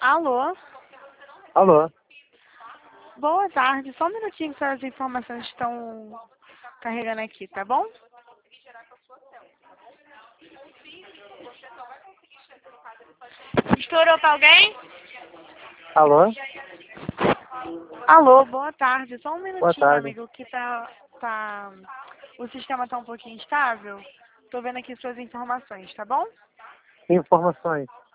Alô? Alô? Boa tarde. Só um minutinho que as informações estão carregando aqui, tá bom? Estourou pra alguém? Alô? Alô, boa tarde. Só um Boa minutinho, tarde. amigo, que o sistema tá um pouquinho instável. Tô vendo aqui suas informações, tá bom? Informações.